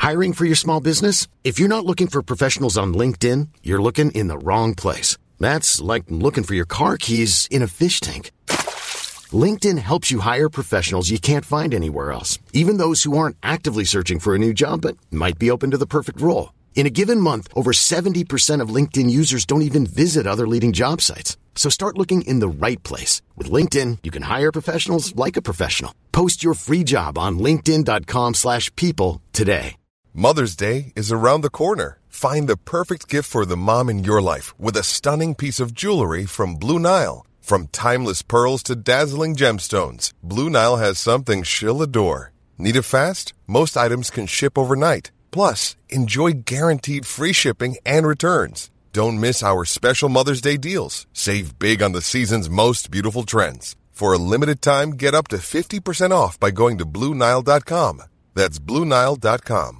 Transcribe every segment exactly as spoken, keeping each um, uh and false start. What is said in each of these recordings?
Hiring for your small business? If you're not looking for professionals on LinkedIn, you're looking in the wrong place. That's like looking for your car keys in a fish tank. LinkedIn helps you hire professionals you can't find anywhere else, even those who aren't actively searching for a new job but might be open to the perfect role. In a given month, over seventy percent of LinkedIn users don't even visit other leading job sites. So start looking in the right place. With LinkedIn, you can hire professionals like a professional. Post your free job on linkedin.com slash people today. Mother's Day is around the corner. Find the perfect gift for the mom in your life with a stunning piece of jewelry from Blue Nile. From timeless pearls to dazzling gemstones, Blue Nile has something she'll adore. Need it fast? Most items can ship overnight. Plus, enjoy guaranteed free shipping and returns. Don't miss our special Mother's Day deals. Save big on the season's most beautiful trends. For a limited time, get up to fifty percent off by going to Blue Nile dot com. That's Blue Nile dot com.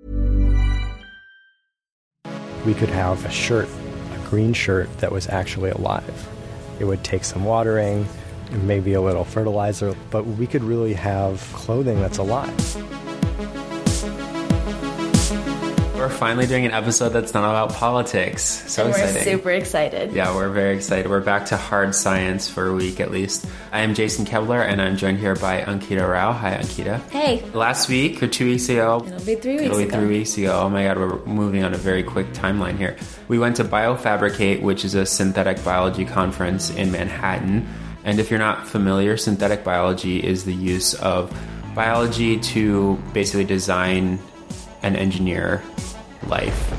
We could have a shirt, a green shirt that was actually alive. It would take some watering, maybe a little fertilizer, but we could really have clothing that's alive. We're finally doing an episode that's not about politics. So and we're exciting. super excited. Yeah, we're very excited. We're back to hard science for a week at least. I am Jason Kevler, and I'm joined here by Ankita Rao. Hi, Ankita. Hey. Last week, or two weeks ago. It'll be three weeks It'll be ago. three weeks ago. Oh my God, we're moving on a very quick timeline here. We went to BioFabricate, which is a synthetic biology conference in Manhattan. And if you're not familiar, synthetic biology is the use of biology to basically design and engineer life.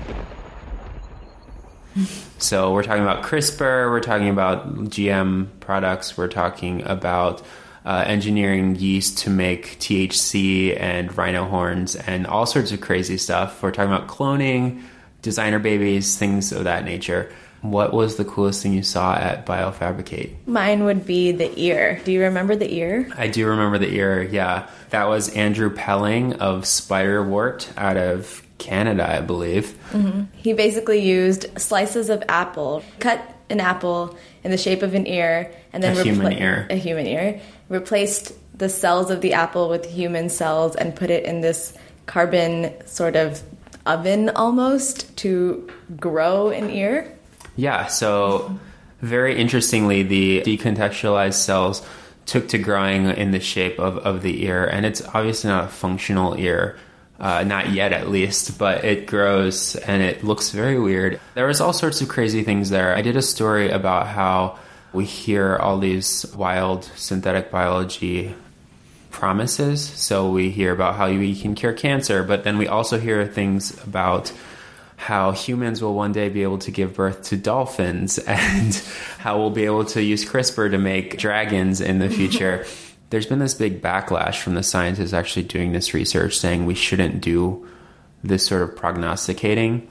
So we're talking about CRISPR, we're talking about G M products, we're talking about uh, engineering yeast to make T H C and rhino horns and all sorts of crazy stuff. We're talking about cloning, designer babies, things of that nature. What was the coolest thing you saw at BioFabricate? Mine would be the ear. Do you remember the ear? I do remember the ear, yeah. That was Andrew Pelling of Spiderwort out of Canada, I believe. Mm-hmm. He basically used slices of apple, cut an apple in the shape of an ear, and then a human repla- ear. A human ear. Replaced the cells of the apple with human cells and put it in this carbon sort of oven almost to grow an ear. Yeah, so very interestingly, the decontextualized cells took to growing in the shape of, of the ear, and it's obviously not a functional ear. Uh, not yet, at least, but it grows and it looks very weird. There was all sorts of crazy things there. I did a story about how we hear all these wild synthetic biology promises. So we hear about how we can cure cancer, but then we also hear things about how humans will one day be able to give birth to dolphins and how we'll be able to use CRISPR to make dragons in the future. There's been this big backlash from the scientists actually doing this research saying we shouldn't do this sort of prognosticating.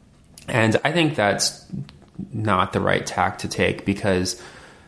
And I think that's not the right tack to take because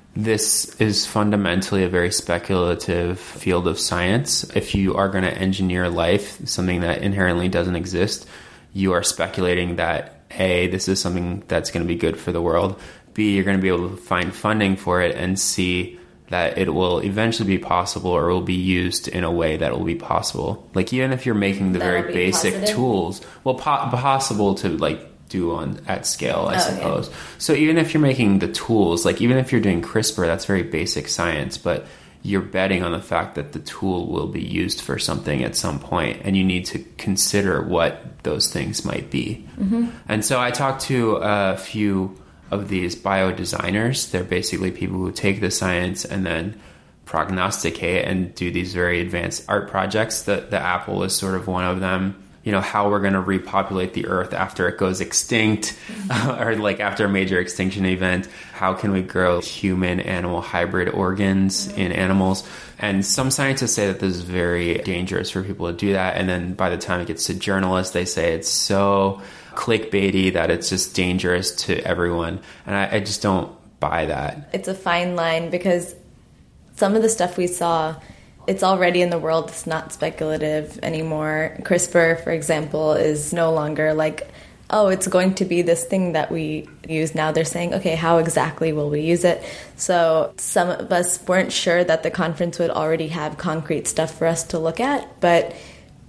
this is fundamentally a very speculative field of science. If you are going to engineer life, something that inherently doesn't exist, you are speculating that A, this is something that's going to be good for the world. B, you're going to be able to find funding for it, and C, that it will eventually be possible or will be used in a way that will be possible. Like even if you're making the That'll very be basic positive? tools, well, po- possible to like do on at scale, I Oh, suppose. okay. So even if you're making the tools, like even if you're doing CRISPR, that's very basic science, but you're betting on the fact that the tool will be used for something at some point, and you need to consider what those things might be. Mm-hmm. And so I talked to a few of these bio designers. They're basically people who take the science and then prognosticate and do these very advanced art projects. The, the apple is sort of one of them. You know, how we're going to repopulate the earth after it goes extinct or like after a major extinction event. How can we grow human animal hybrid organs in animals? And some scientists say that this is very dangerous for people to do that. And then by the time it gets to journalists, they say it's so clickbaity that it's just dangerous to everyone. And I, I just don't buy that. It's a fine line because some of the stuff we saw, it's already in the world. It's not speculative anymore. CRISPR, for example, is no longer like, oh, it's going to be this thing that we use now. They're saying, okay, how exactly will we use it? So some of us weren't sure that the conference would already have concrete stuff for us to look at, but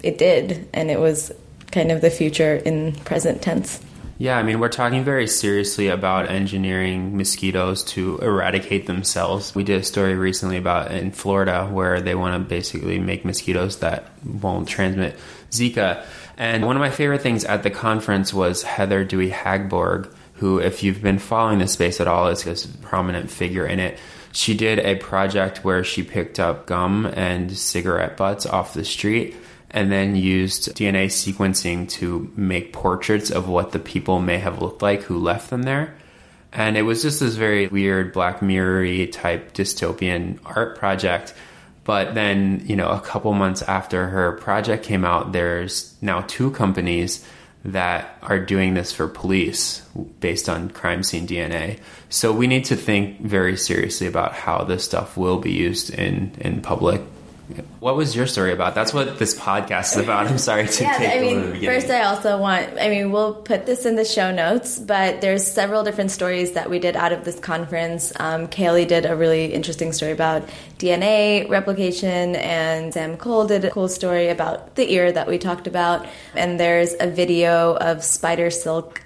it did, and it was kind of the future in present tense. Yeah, I mean, we're talking very seriously about engineering mosquitoes to eradicate themselves. We did a story recently about in Florida where they want to basically make mosquitoes that won't transmit Zika. And one of my favorite things at the conference was Heather Dewey Hagborg, who, if you've been following this space at all, is a prominent figure in it. She did a project where she picked up gum and cigarette butts off the street and then used D N A sequencing to make portraits of what the people may have looked like who left them there. And it was just this very weird Black Mirror-y type dystopian art project. But then, you know, a couple months after her project came out, there's now two companies that are doing this for police based on crime scene D N A. So we need to think very seriously about how this stuff will be used in, in public. What was your story about? That's what this podcast is about. I'm sorry to yeah, take I mean, over the beginning. First, I also want, I mean, we'll put this in the show notes, but there's several different stories that we did out of this conference. Um, Kaylee did a really interesting story about D N A replication, and Sam Cole did a cool story about the ear that we talked about. And there's a video of spider silk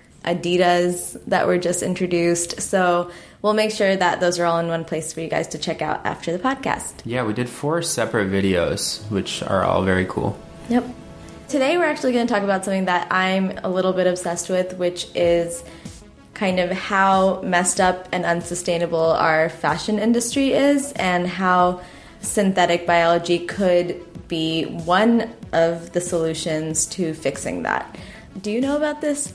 Adidas that were just introduced. So we'll make sure that those are all in one place for you guys to check out after the podcast. Yeah, we did four separate videos, which are all very cool. Yep. Today we're actually going to talk about something that I'm a little bit obsessed with, which is kind of how messed up and unsustainable our fashion industry is, and how synthetic biology could be one of the solutions to fixing that. Do you know about this?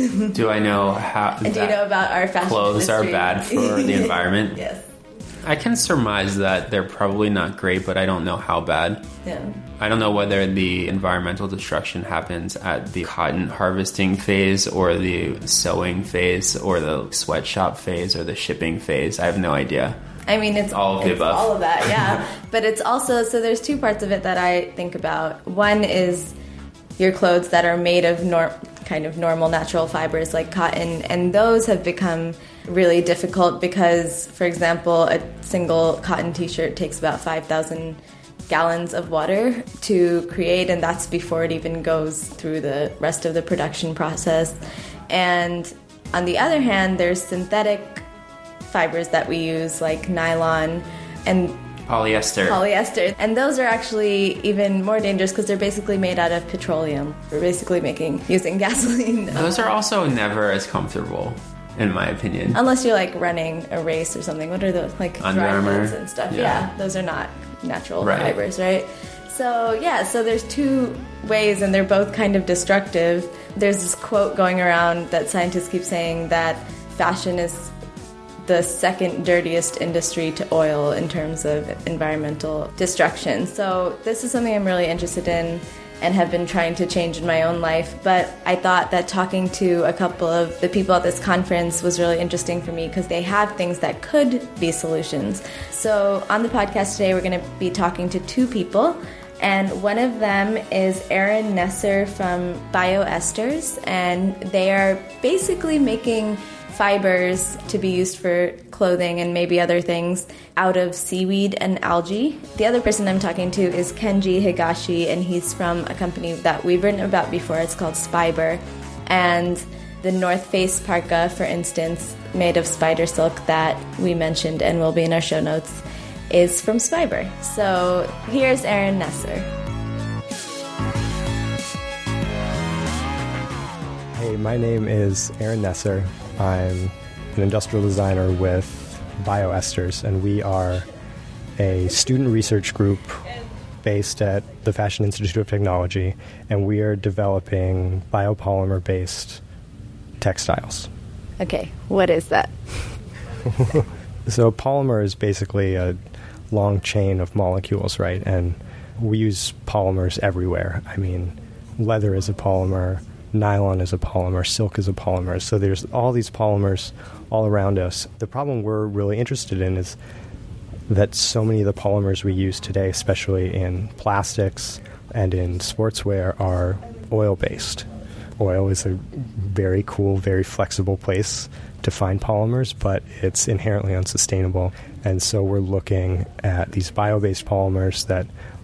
Do I know how and do you know about our fashion clothes industry? are bad for the environment? Yes. I can surmise that they're probably not great, but I don't know how bad. Yeah. I don't know whether the environmental destruction happens at the cotton harvesting phase or the sewing phase or the sweatshop phase or the shipping phase. I have no idea. I mean, it's all of the it's above. all of that, yeah. But it's also, so there's two parts of it that I think about. One is your clothes that are made of nor- kind of normal natural fibers like cotton, and those have become really difficult because, for example, a single cotton t-shirt takes about five thousand gallons of water to create, and that's before it even goes through the rest of the production process. And on the other hand, there's synthetic fibers that we use like nylon and Polyester. Polyester. And those are actually even more dangerous because they're basically made out of petroleum. We're basically making, using gasoline. Those are also never as comfortable, in my opinion. Unless you're like running a race or something. What are those? Like Under dry Armour. goods and stuff. Yeah. Yeah. Those are not natural Right. fibers, right? So yeah, so there's two ways and they're both kind of destructive. There's this quote going around that scientists keep saying that fashion is the second dirtiest industry to oil in terms of environmental destruction. So this is something I'm really interested in and have been trying to change in my own life. But I thought that talking to a couple of the people at this conference was really interesting for me because they have things that could be solutions. So on the podcast today, we're going to be talking to two people. And one of them is Erin Nesser from BioEsters, and they are basically making fibers to be used for clothing and maybe other things out of seaweed and algae. The other person I'm talking to is Kenji Higashi, and he's from a company that we've written about before. It's called Spyber. And the North Face parka, for instance, made of spider silk that we mentioned and will be in our show notes, is from Spyber. So here's Erin Nesser. Hey, my name is Erin Nesser. I'm an industrial designer with BioEsters, and we are a student research group based at the Fashion Institute of Technology, and we are developing biopolymer-based textiles. Okay, what is that? So polymer is basically a long chain of molecules, right? And we use polymers everywhere. I mean, leather is a polymer, nylon is a polymer, silk is a polymer. So there's all these polymers all around us. The problem we're really interested in is that so many of the polymers we use today, especially in plastics and in sportswear, are oil-based. Oil is a very cool, very flexible place to find polymers, but it's inherently unsustainable. And so we're looking at these bio-based polymers that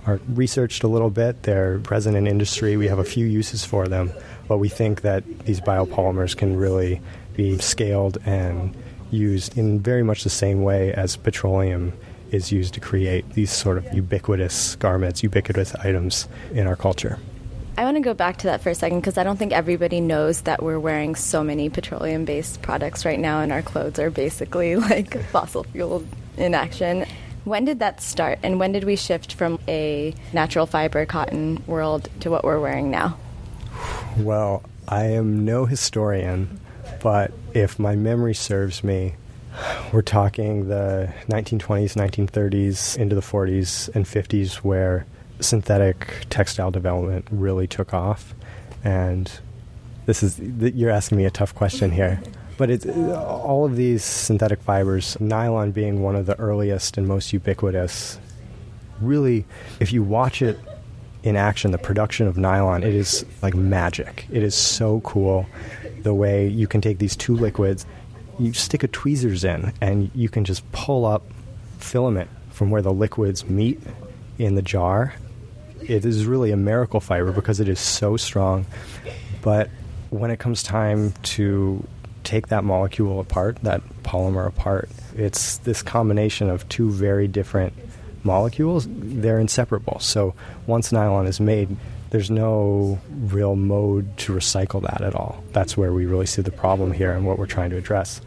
are researched a little bit. They're present in industry. We have a few uses for them, but we think that these biopolymers can really be scaled and used in very much the same way as petroleum is used to create these sort of ubiquitous garments, ubiquitous items in our culture. I want to go back to that for a second because I don't think everybody knows that we're wearing so many petroleum-based products right now, and our clothes are basically like fossil fuel in action. When did that start, and when did we shift from a natural fiber cotton world to what we're wearing now? Well, I am no historian, but if my memory serves me, we're talking the nineteen twenties, nineteen thirties, into the forties and fifties, where synthetic textile development really took off. And this is, you're asking me a tough question here. But it's, all of these synthetic fibers, nylon being one of the earliest and most ubiquitous, really, if you watch it in action, the production of nylon, it is like magic. It is so cool the way you can take these two liquids, you stick a tweezers in, and you can just pull up filament from where the liquids meet in the jar. It is really a miracle fiber because it is so strong. But when it comes time to take that molecule apart, that polymer apart, it's this combination of two very different molecules. They're inseparable. So once nylon is made, there's no real mode to recycle that at all. That's where we really see the problem here and what we're trying to address.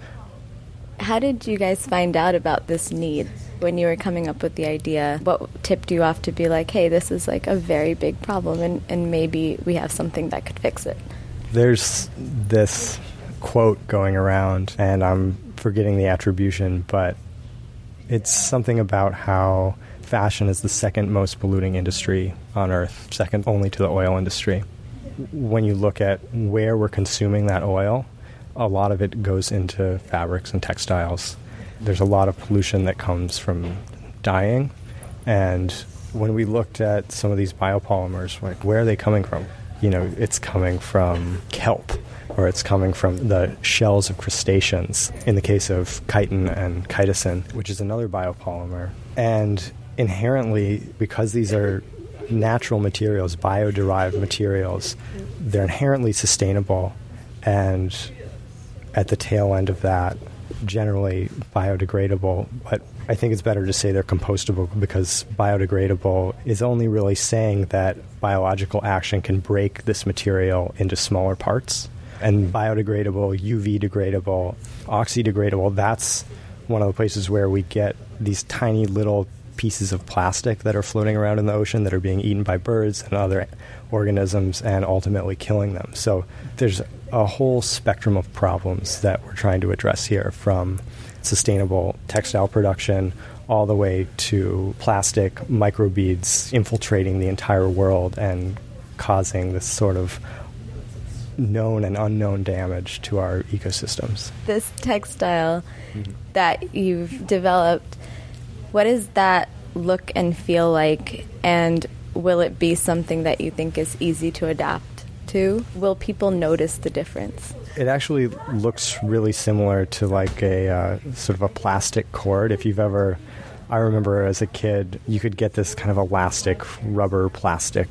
How did you guys find out about this need? When you were coming up with the idea, what tipped you off to be like, hey, this is like a very big problem, and, and maybe we have something that could fix it? There's this quote going around, and I'm forgetting the attribution, but it's something about how fashion is the second most polluting industry on Earth, second only to the oil industry. When you look at where we're consuming that oil, a lot of it goes into fabrics and textiles. There's a lot of pollution that comes from dyeing, and when we looked at some of these biopolymers, like, where are they coming from? You know, it's coming from kelp, or it's coming from the shells of crustaceans, in the case of chitin and chitosan, which is another biopolymer. And inherently, because these are natural materials, bio-derived materials, they're inherently sustainable, and at the tail end of that, generally biodegradable. But I think it's better to say they're compostable, because biodegradable is only really saying that biological action can break this material into smaller parts. And biodegradable, U V degradable, oxydegradable, that's one of the places where we get these tiny little pieces of plastic that are floating around in the ocean that are being eaten by birds and other organisms and ultimately killing them. So there's a whole spectrum of problems that we're trying to address here, from sustainable textile production all the way to plastic microbeads infiltrating the entire world and causing this sort of known and unknown damage to our ecosystems. This textile mm-hmm. that you've developed, what does that look and feel like, and will it be something that you think is easy to adapt to? Will people notice the difference? It actually looks really similar to like a uh, sort of a plastic cord. If you've ever, I remember as a kid, you could get this kind of elastic rubber plastic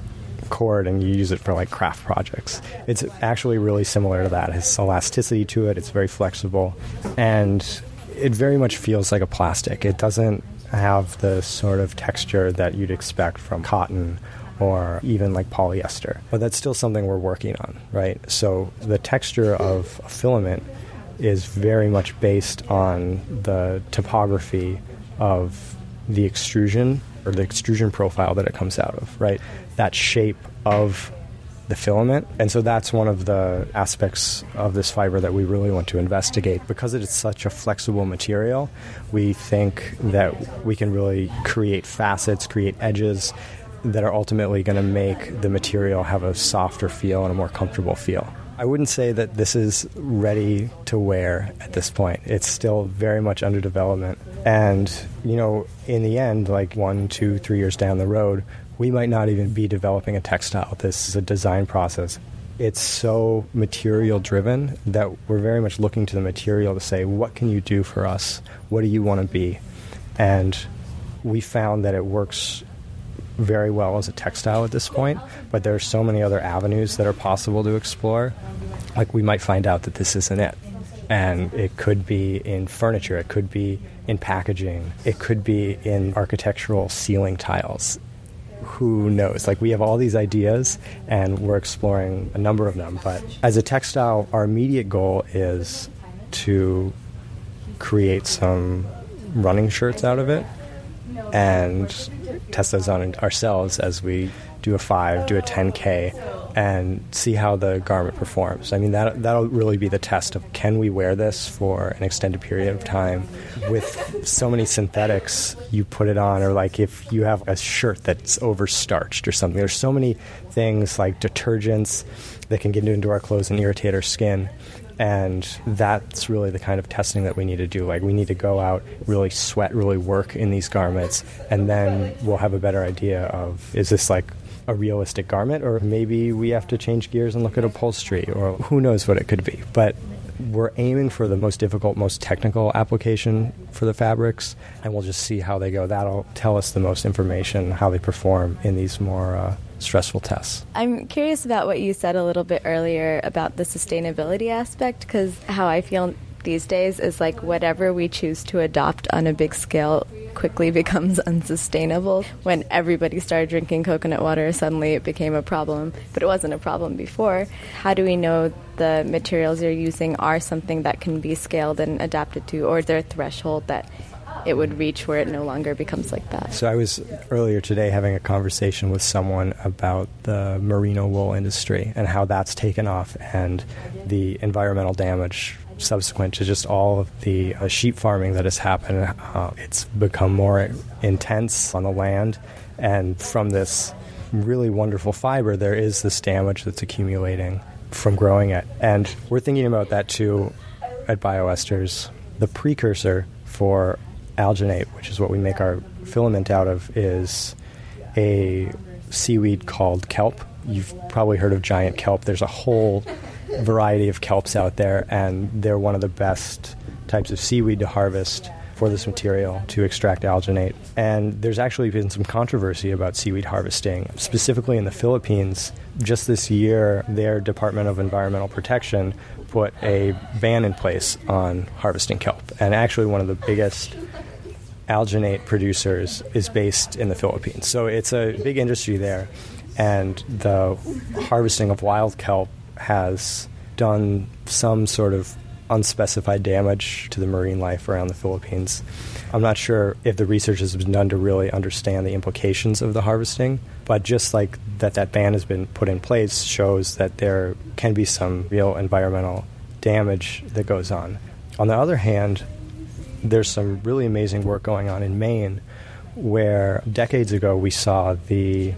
cord and you use it for like craft projects. It's actually really similar to that. It has elasticity to it. It's very flexible, and it very much feels like a plastic. It doesn't have the sort of texture that you'd expect from cotton or even like polyester. But that's still something we're working on, right? So the texture of a filament is very much based on the topography of the extrusion or the extrusion profile that it comes out of, right? That shape of the filament. And so that's one of the aspects of this fiber that we really want to investigate. Because it is such a flexible material, we think that we can really create facets, create edges that are ultimately going to make the material have a softer feel and a more comfortable feel. I wouldn't say that this is ready to wear at this point. It's still very much under development. And, you know, in the end, like one, two, three years down the road, we might not even be developing a textile. This is a design process. It's so material-driven that we're very much looking to the material to say, what can you do for us? What do you want to be? And we found that it works very well as a textile at this point, but there are so many other avenues that are possible to explore. Like, we might find out that this isn't it. And it could be in furniture, it could be in packaging, it could be in architectural ceiling tiles. Who knows? Like, we have all these ideas, and we're exploring a number of them. But as a textile, our immediate goal is to create some running shirts out of it and test those on ourselves as we do a five, do a ten K, and see how the garment performs. I mean, that, that'll really be the test of, can we wear this for an extended period of time? With so many synthetics, you put it on, or like if you have a shirt that's over-starched or something. There's so many things like detergents that can get into our clothes and irritate our skin. And that's really the kind of testing that we need to do. Like, we need to go out, really sweat, really work in these garments, and then we'll have a better idea of, is this like a realistic garment, or maybe we have to change gears and look at upholstery, or who knows what it could be. But we're aiming for the most difficult, most technical application for the fabrics, and we'll just see how they go. That'll tell us the most information, how they perform in these more uh, stressful tests. I'm curious about what you said a little bit earlier about the sustainability aspect, because how I feel these days is like whatever we choose to adopt on a big scale quickly becomes unsustainable. When everybody started drinking coconut water, suddenly it became a problem, but it wasn't a problem before. How do we know the materials you're using are something that can be scaled and adapted to, or is there a threshold that it would reach where it no longer becomes like that? So I was earlier today having a conversation with someone about the merino wool industry and how that's taken off, and the environmental damage subsequent to just all of the uh, sheep farming that has happened. Uh, it's become more intense on the land, and from this really wonderful fiber, there is this damage that's accumulating from growing it. And we're thinking about that too at BioEsters. The precursor for alginate, which is what we make our filament out of, is a seaweed called kelp. You've probably heard of giant kelp. There's a whole variety of kelps out there, and they're one of the best types of seaweed to harvest for this material to extract alginate. And there's actually been some controversy about seaweed harvesting, specifically in the Philippines. Just this year, their Department of Environmental Protection put a ban in place on harvesting kelp. And actually one of the biggest alginate producers is based in the Philippines. So it's a big industry there. And the harvesting of wild kelp has done some sort of unspecified damage to the marine life around the Philippines. I'm not sure if the research has been done to really understand the implications of the harvesting, but just like that that ban has been put in place shows that there can be some real environmental damage that goes on. On the other hand, there's some really amazing work going on in Maine, where decades ago we saw the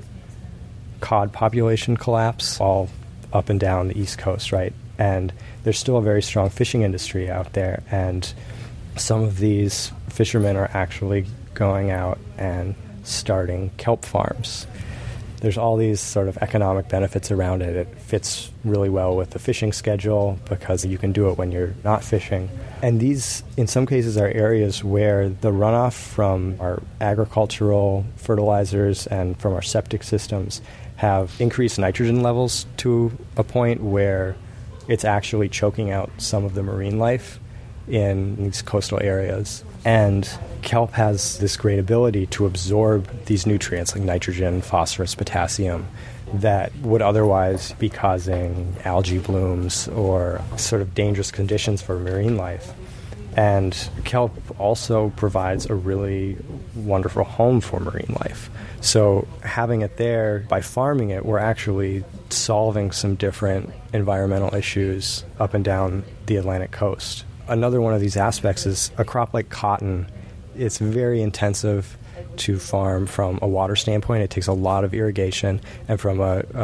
cod population collapse all up and down the East Coast, right? And there's still a very strong fishing industry out there, and some of these fishermen are actually going out and starting kelp farms. There's all these sort of economic benefits around it. It fits really well with the fishing schedule because you can do it when you're not fishing. And these, in some cases, are areas where the runoff from our agricultural fertilizers and from our septic systems have increased nitrogen levels to a point where it's actually choking out some of the marine life in these coastal areas. And kelp has this great ability to absorb these nutrients like nitrogen, phosphorus, potassium that would otherwise be causing algae blooms or sort of dangerous conditions for marine life. And kelp also provides a really wonderful home for marine life. So having it there, by farming it, we're actually solving some different environmental issues up and down the Atlantic coast. Another one of these aspects is a crop like cotton. It's very intensive to farm from a water standpoint. It takes a lot of irrigation, and from a, a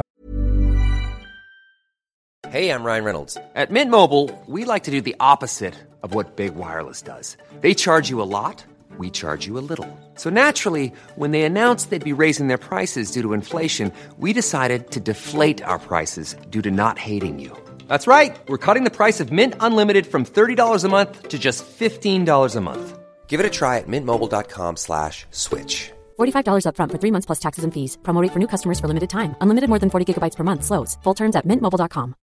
Hey, I'm Ryan Reynolds. At Mint Mobile, we like to do the opposite of what Big Wireless does. They charge you a lot, we charge you a little. So naturally, when they announced they'd be raising their prices due to inflation, we decided to deflate our prices due to not hating you. That's right. We're cutting the price of Mint Unlimited from thirty dollars a month to just fifteen dollars a month. Give it a try at mintmobile.com slash switch. forty-five dollars up front for three months plus taxes and fees. Promo rate for new customers for limited time. Unlimited more than forty gigabytes per month slows. Full terms at mint mobile dot com.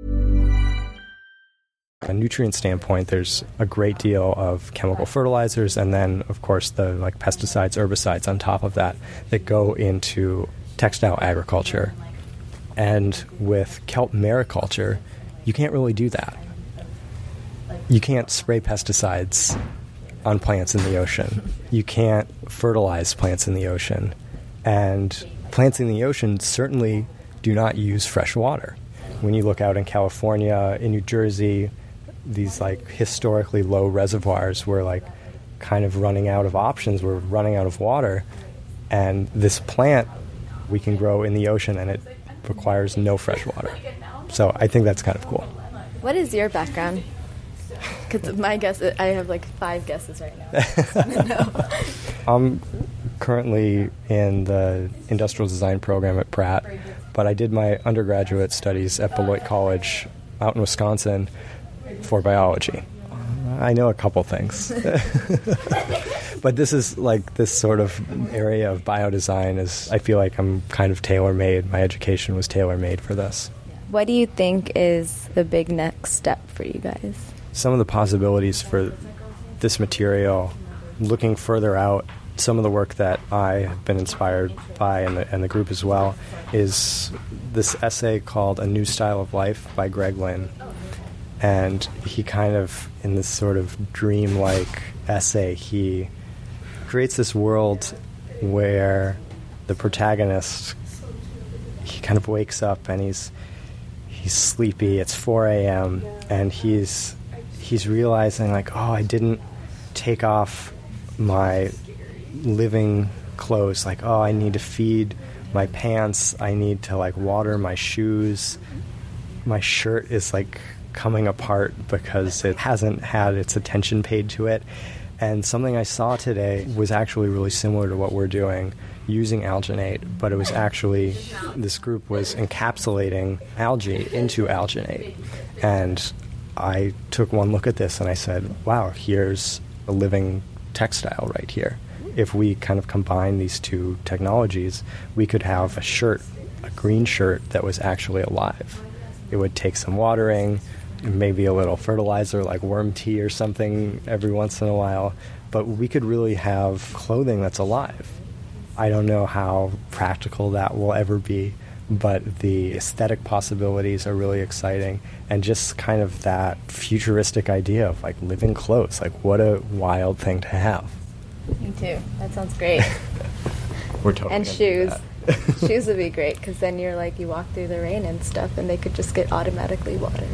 From a nutrient standpoint, there's a great deal of chemical fertilizers, and then, of course, the like pesticides, herbicides on top of that that go into textile agriculture. And with kelp mariculture, you can't really do that. You can't spray pesticides on plants in the ocean. You can't fertilize plants in the ocean. And plants in the ocean certainly do not use fresh water. When you look out in California, in New Jersey, these like historically low reservoirs were like kind of running out of options. We're running out of water. And this plant we can grow in the ocean, and it requires no fresh water. So I think that's kind of cool. What is your background? Because my guess, I have like five guesses right now. No. I'm currently in the industrial design program at Pratt, but I did my undergraduate studies at Beloit College out in Wisconsin for biology. I know a couple things. But this is like this sort of area of biodesign is, I feel like I'm kind of tailor-made. My education was tailor-made for this. What do you think is the big next step for you guys? Some of the possibilities for this material, looking further out, some of the work that I have been inspired by, and the, and the group as well, is this essay called A New Style of Life by Greg Lynn. And he kind of, in this sort of dream-like essay, he creates this world where the protagonist, he kind of wakes up and he's he's sleepy. It's four a.m. and he's he's realizing like, oh, I didn't take off my living clothes. Like, oh, I need to feed my pants. I need to like water my shoes. My shirt is like coming apart because it hasn't had its attention paid to it. And something I saw today was actually really similar to what we're doing using alginate, but it was actually, this group was encapsulating algae into alginate. And I took one look at this and I said, wow, here's a living textile right here. If we kind of combine these two technologies, we could have a shirt, a green shirt that was actually alive. It would take some watering, maybe a little fertilizer like worm tea or something every once in a while, but we could really have clothing that's alive. I don't know how practical that will ever be, but the aesthetic possibilities are really exciting, and just kind of that futuristic idea of like living clothes, like what a wild thing to have. Me too. That sounds great. We're totally and shoes. Shoes would be great, because then you're like, you walk through the rain and stuff, and they could just get automatically watered.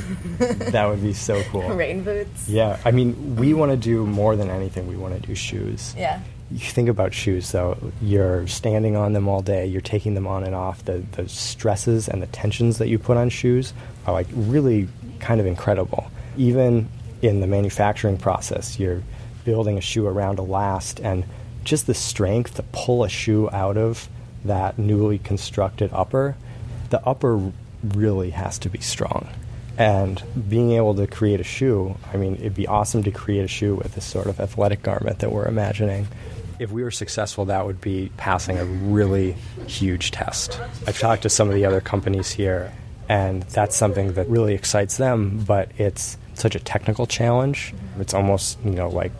That would be so cool. Rain boots. Yeah, I mean, we want to do more than anything. We want to do shoes. Yeah. You think about shoes, though. You're standing on them all day. You're taking them on and off. The, the stresses and the tensions that you put on shoes are like really kind of incredible. Even in the manufacturing process, you're building a shoe around to last, and just the strength to pull a shoe out of that newly constructed upper, the upper really has to be strong. And being able to create a shoe, I mean, it'd be awesome to create a shoe with this sort of athletic garment that we're imagining. If we were successful, that would be passing a really huge test. I've talked to some of the other companies here, and that's something that really excites them, but it's such a technical challenge. It's almost, you know, like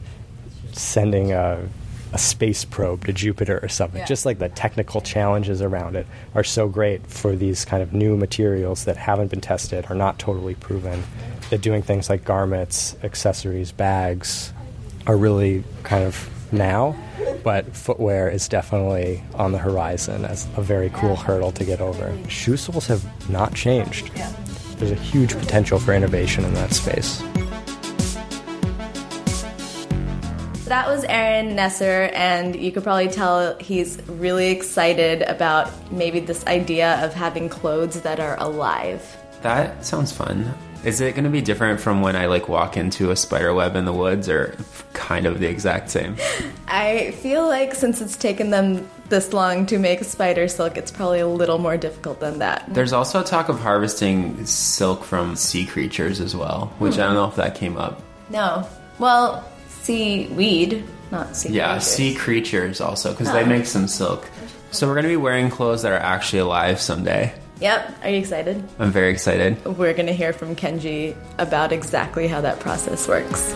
sending a a space probe to Jupiter or something. Yeah. Just like the technical challenges around it are so great for these kind of new materials that haven't been tested, are not totally proven, that doing things like garments, accessories, bags are really kind of now, but footwear is definitely on the horizon as a very cool hurdle to get over. Shoe soles have not changed. Yeah. There's a huge potential for innovation in that space. That was Aaron Nesser, and you could probably tell he's really excited about maybe this idea of having clothes that are alive. That sounds fun. Is it going to be different from when I like walk into a spider web in the woods, or kind of the exact same? I feel like since it's taken them this long to make spider silk, it's probably a little more difficult than that. There's also talk of harvesting silk from sea creatures as well, which mm-hmm. I don't know if that came up. No. Well, seaweed not sea Yeah, creatures. sea creatures also, because Huh. they make some silk. So we're going to be wearing clothes that are actually alive someday. Yep. Are you excited? I'm very excited. We're going to hear from Kenji about exactly how that process works.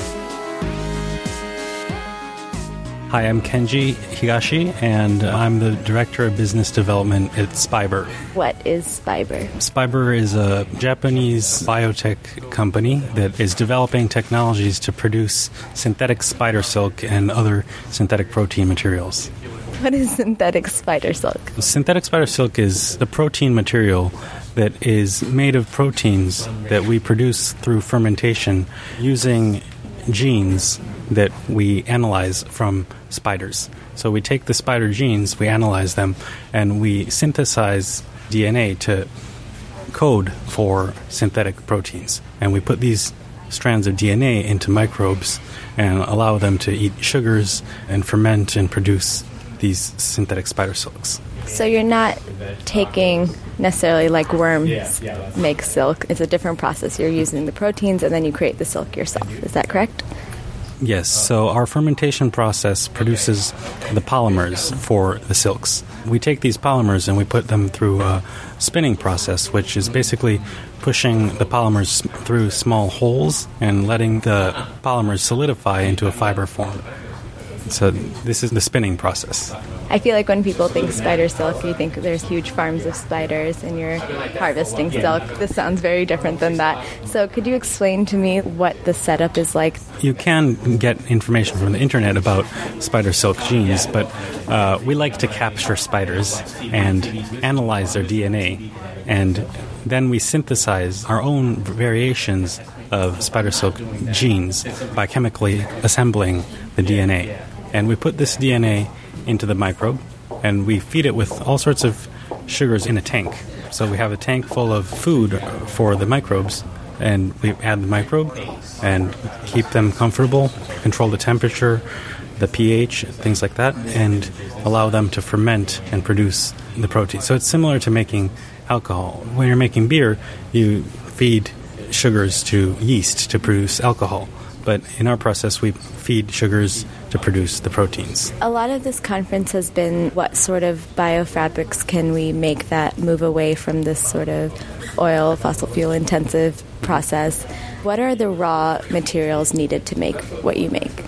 Hi, I'm Kenji Higashi, and I'm the Director of Business Development at Spiber. What is Spiber? Spiber is a Japanese biotech company that is developing technologies to produce synthetic spider silk and other synthetic protein materials. What is synthetic spider silk? Synthetic spider silk is a protein material that is made of proteins that we produce through fermentation using genes that we analyze from spiders. So we take the spider genes, we analyze them, and we synthesize D N A to code for synthetic proteins. And we put these strands of D N A into microbes and allow them to eat sugars and ferment and produce these synthetic spider silks. So you're not taking necessarily like worms make silk. It's a different process. You're using the proteins and then you create the silk yourself. Is that correct? Yes, so our fermentation process produces the polymers for the silks. We take these polymers and we put them through a spinning process, which is basically pushing the polymers through small holes and letting the polymers solidify into a fiber form. So this is the spinning process. I feel like when people think spider silk, you think there's huge farms of spiders and you're harvesting silk. This sounds very different than that. So could you explain to me what the setup is like? You can get information from the internet about spider silk genes, but uh, we like to capture spiders and analyze their D N A, and then we synthesize our own variations of spider silk genes by chemically assembling the D N A. And we put this D N A into the microbe, and we feed it with all sorts of sugars in a tank. So we have a tank full of food for the microbes, and we add the microbe and keep them comfortable, control the temperature, the pH, things like that, and allow them to ferment and produce the protein. So it's similar to making alcohol. When you're making beer, you feed sugars to yeast to produce alcohol. But in our process, we feed sugars to produce the proteins. A lot of this conference has been what sort of biofabrics can we make that move away from this sort of oil, fossil fuel intensive process? What are the raw materials needed to make what you make?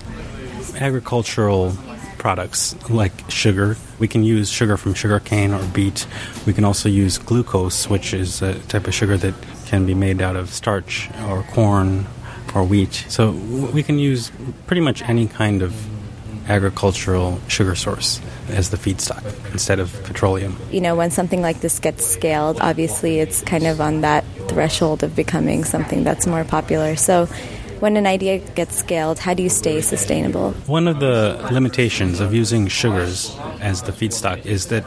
Agricultural products like sugar. We can use sugar from sugarcane or beet. We can also use glucose, which is a type of sugar that can be made out of starch or corn or wheat. So we can use pretty much any kind of agricultural sugar source as the feedstock instead of petroleum. You know, when something like this gets scaled, obviously it's kind of on that threshold of becoming something that's more popular. So when an idea gets scaled, how do you stay sustainable? One of the limitations of using sugars as the feedstock is that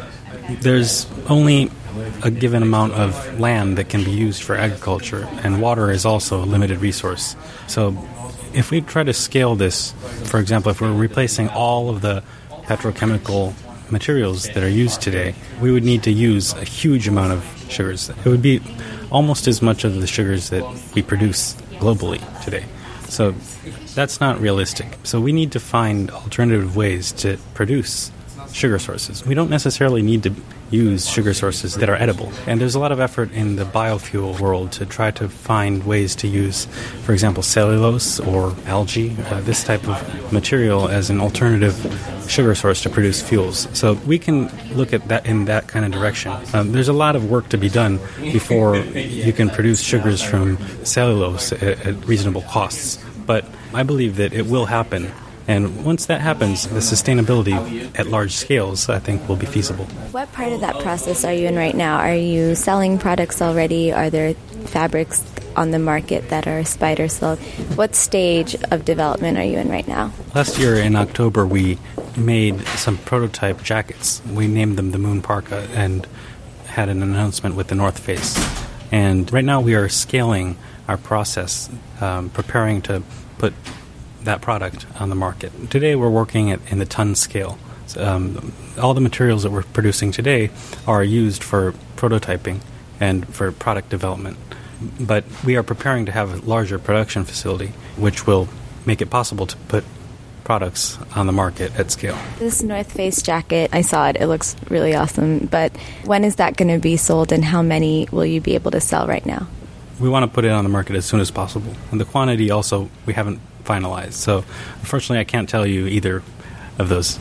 there's only a given amount of land that can be used for agriculture, and water is also a limited resource. So if we try to scale this, for example, if we're replacing all of the petrochemical materials that are used today, we would need to use a huge amount of sugars. It would be almost as much of the sugars that we produce globally today. So that's not realistic. So we need to find alternative ways to produce sugar sources. We don't necessarily need to use sugar sources that are edible. And there's a lot of effort in the biofuel world to try to find ways to use, for example, cellulose or algae, uh, this type of material as an alternative sugar source to produce fuels. So we can look at that in that kind of direction. Um, there's a lot of work to be done before you can produce sugars from cellulose at, at reasonable costs. But I believe that it will happen. And once that happens, the sustainability at large scales, I think, will be feasible. What part of that process are you in right now? Are you selling products already? Are there fabrics on the market that are spider silk? What stage of development are you in right now? Last year in October, we made some prototype jackets. We named them the Moon Parka and had an announcement with the North Face. And right now we are scaling our process, um, preparing to put that product on the market. Today we're working at, in the ton scale. So, um, all the materials that we're producing today are used for prototyping and for product development. But we are preparing to have a larger production facility, which will make it possible to put products on the market at scale. This North Face jacket, I saw it. It looks really awesome. But when is that going to be sold, and how many will you be able to sell right now? We want to put it on the market as soon as possible. And the quantity also, we haven't finalized. So unfortunately, I can't tell you either of those.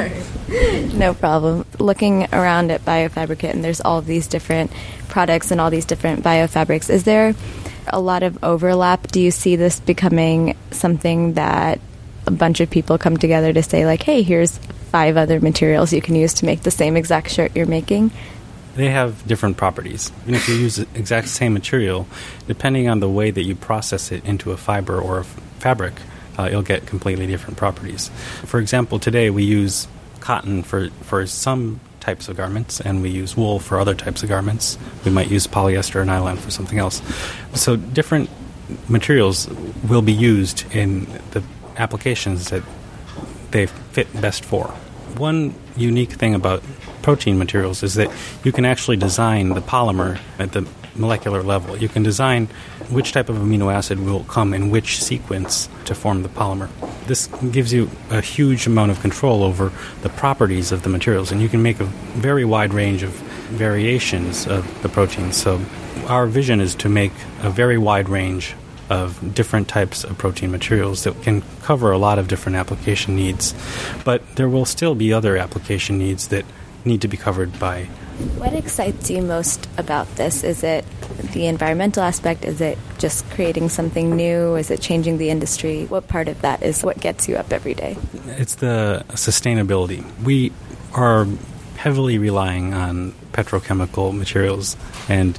No problem. Looking around at BioFabricate, and there's all of these different products and all these different biofabrics, is there a lot of overlap? Do you see this becoming something that a bunch of people come together to say, like, hey, here's five other materials you can use to make the same exact shirt you're making? They have different properties. Even if you use the exact same material, depending on the way that you process it into a fiber or a fabric, uh, you'll get completely different properties. For example, today we use cotton for, for some types of garments, and we use wool for other types of garments. We might use polyester or nylon for something else. So different materials will be used in the applications that they fit best for. One unique thing about protein materials is that you can actually design the polymer at the molecular level. You can design which type of amino acid will come in which sequence to form the polymer. This gives you a huge amount of control over the properties of the materials, and you can make a very wide range of variations of the proteins. So our vision is to make a very wide range of different types of protein materials that can cover a lot of different application needs. But there will still be other application needs that need to be covered by. What excites you most about this? Is it the environmental aspect? Is it just creating something new? Is it changing the industry? What part of that is what gets you up every day? It's the sustainability. We are heavily relying on petrochemical materials, and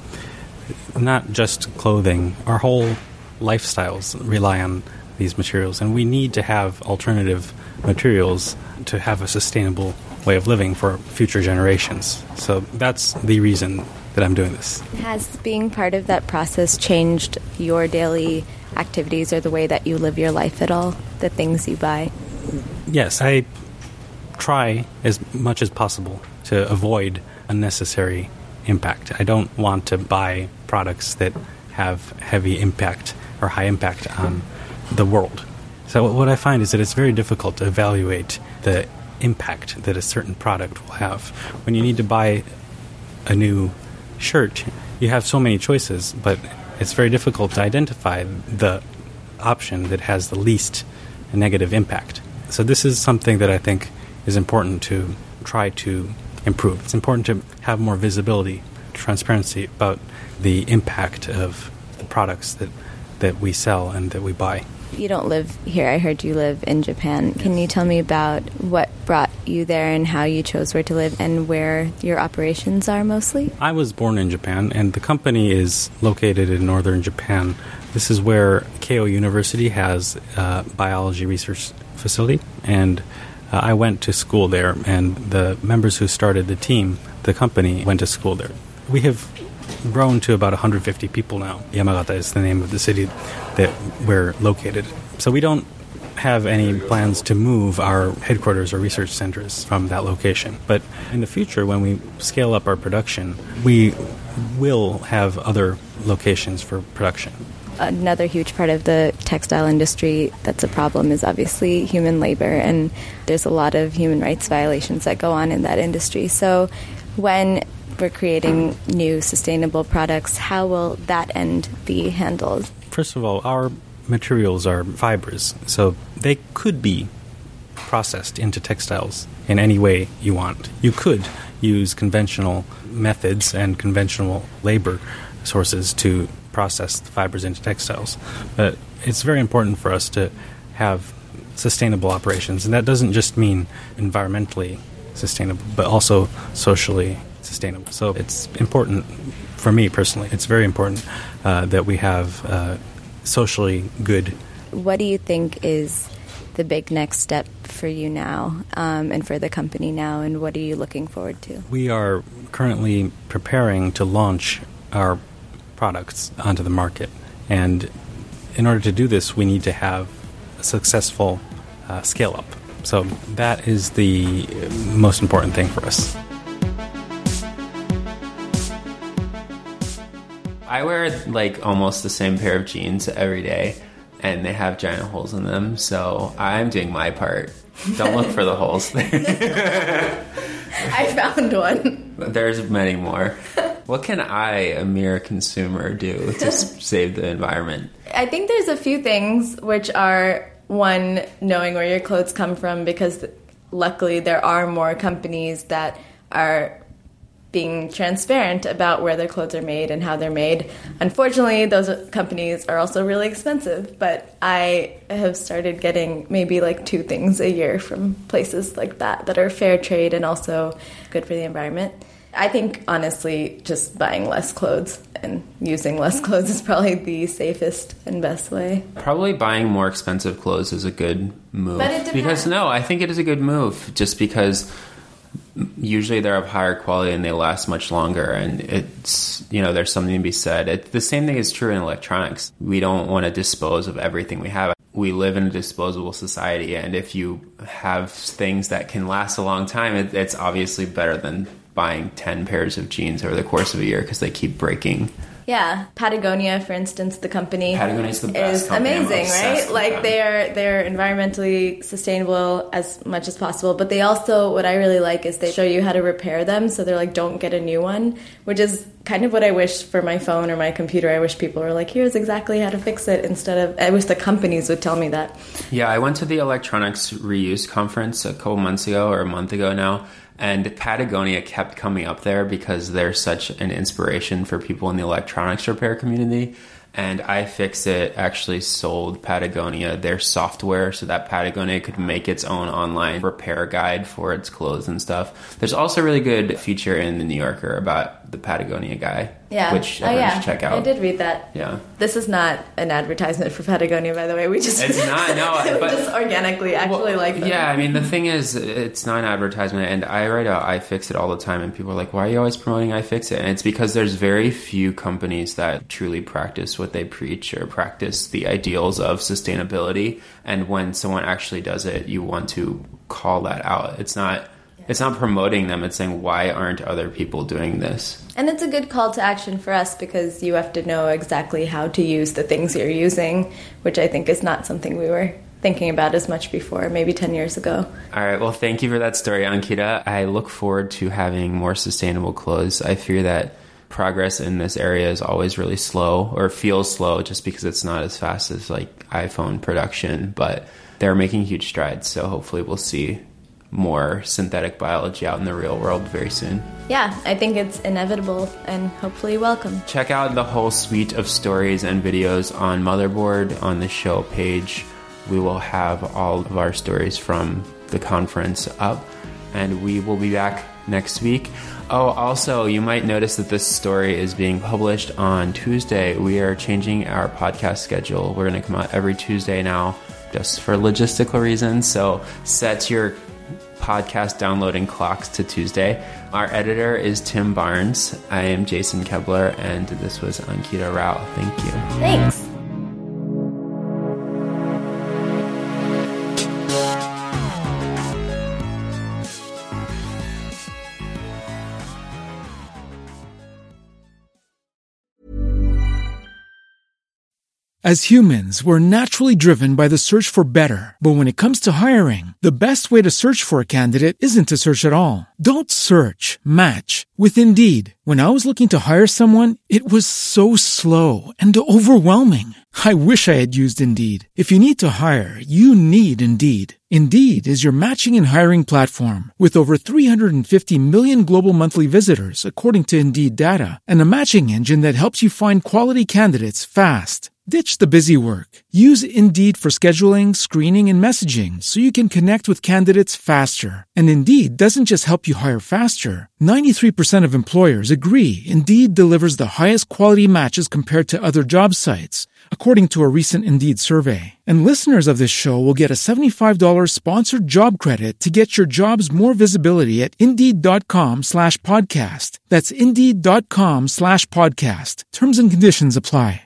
not just clothing. Our whole lifestyles rely on these materials, and we need to have alternative materials to have a sustainable way of living for future generations. So that's the reason that I'm doing this. Has being part of that process changed your daily activities or the way that you live your life at all, the things you buy? Yes, I try as much as possible to avoid unnecessary impact. I don't want to buy products that have heavy impact or high impact on the world. So what I find is that it's very difficult to evaluate the impact that a certain product will have. When you need to buy a new shirt, you have so many choices, but it's very difficult to identify the option that has the least negative impact. So this is something that I think is important to try to improve. It's important to have more visibility, transparency about the impact of the products that, that we sell and that we buy. You don't live here. I heard you live in Japan. Can you tell me about what brought you there and how you chose where to live and where your operations are mostly? I was born in Japan, and the company is located in northern Japan. This is where Keio University has a biology research facility, and uh, I went to school there, and the members who started the team, the company, went to school there. We have grown to about one hundred fifty people now. Yamagata is the name of the city that we're located. So we don't have any plans to move our headquarters or research centers from that location. But in the future, when we scale up our production, we will have other locations for production. Another huge part of the textile industry that's a problem is obviously human labor, and there's a lot of human rights violations that go on in that industry. So when we're creating new sustainable products, how will that end be handled? First of all, our materials are fibers, so they could be processed into textiles in any way you want. You could use conventional methods and conventional labor sources to process the fibers into textiles. But it's very important for us to have sustainable operations, and that doesn't just mean environmentally sustainable, but also socially sustainable. So it's important for me personally. It's very important uh, that we have uh, socially good. What do you think is the big next step for you now um, and for the company now, and what are you looking forward to? We are currently preparing to launch our products onto the market, and in order to do this, we need to have a successful uh, scale-up. So that is the most important thing for us. I wear like almost the same pair of jeans every day, and they have giant holes in them. So I'm doing my part. Don't look for the holes there. I found one. There's many more. What can I, a mere consumer, do to save the environment? I think there's a few things, which are, one, knowing where your clothes come from, because luckily there are more companies that are being transparent about where their clothes are made and how they're made. Unfortunately, those companies are also really expensive, but I have started getting maybe like two things a year from places like that that are fair trade and also good for the environment. I think, honestly, just buying less clothes and using less clothes is probably the safest and best way. Probably buying more expensive clothes is a good move. But it depends. Because, no, I think it is a good move just because usually they're of higher quality and they last much longer, and it's, you know, there's something to be said. It, the same thing is true in electronics. We don't want to dispose of everything we have. We live in a disposable society, and if you have things that can last a long time, it, it's obviously better than buying ten pairs of jeans over the course of a year because they keep breaking. Yeah, Patagonia, for instance, the company Patagonia's the best is company. amazing, right? Like they're they're environmentally sustainable as much as possible, but they also, what I really like is they show you how to repair them. So they're like, don't get a new one, which is kind of what I wish for my phone or my computer. I wish people were like, here's exactly how to fix it, instead of, I wish the companies would tell me that. Yeah, I went to the Electronics Reuse Conference a couple months ago or a month ago now. And Patagonia kept coming up there because they're such an inspiration for people in the electronics repair community. And iFixit actually sold Patagonia their software so that Patagonia could make its own online repair guide for its clothes and stuff. There's also a really good feature in the New Yorker about the Patagonia guy, yeah. which oh, everyone yeah. should check out. I did read that. Yeah. This is not an advertisement for Patagonia, by the way. We just it's not no, but just organically actually well, like them. Yeah, I mean the thing is, it's not an advertisement, and I write out iFixit all the time, and people are like, "Why are you always promoting iFixit?" And it's because there's very few companies that truly practice what they preach or practice the ideals of sustainability. And when someone actually does it, you want to call that out. It's not. It's not promoting them. It's saying, why aren't other people doing this? And it's a good call to action for us because you have to know exactly how to use the things you're using, which I think is not something we were thinking about as much before, maybe ten years ago. All right. Well, thank you for that story, Ankita. I look forward to having more sustainable clothes. I fear that progress in this area is always really slow or feels slow just because it's not as fast as like iPhone production, but they're making huge strides. So hopefully we'll see more synthetic biology out in the real world very soon. Yeah, I think it's inevitable and hopefully welcome. Check out the whole suite of stories and videos on Motherboard on the show page. We will have all of our stories from the conference up, and we will be back next week. Oh, also, you might notice that this story is being published on Tuesday. We are changing our podcast schedule. We're going to come out every Tuesday now, just for logistical reasons. So set your podcast downloading clocks to Tuesday. Our editor is Tim Barnes. I am Jason Kebler, and this was Ankita Rao. Thank you. Thanks. As humans, we're naturally driven by the search for better. But when it comes to hiring, the best way to search for a candidate isn't to search at all. Don't search, match with Indeed. When I was looking to hire someone, it was so slow and overwhelming. I wish I had used Indeed. If you need to hire, you need Indeed. Indeed is your matching and hiring platform with over three hundred fifty million global monthly visitors, according to Indeed data, and a matching engine that helps you find quality candidates fast. Ditch the busy work. Use Indeed for scheduling, screening, and messaging so you can connect with candidates faster. And Indeed doesn't just help you hire faster. ninety-three percent of employers agree Indeed delivers the highest quality matches compared to other job sites, according to a recent Indeed survey. And listeners of this show will get a seventy-five dollars sponsored job credit to get your jobs more visibility at Indeed.com slash podcast. That's Indeed.com slash podcast. Terms and conditions apply.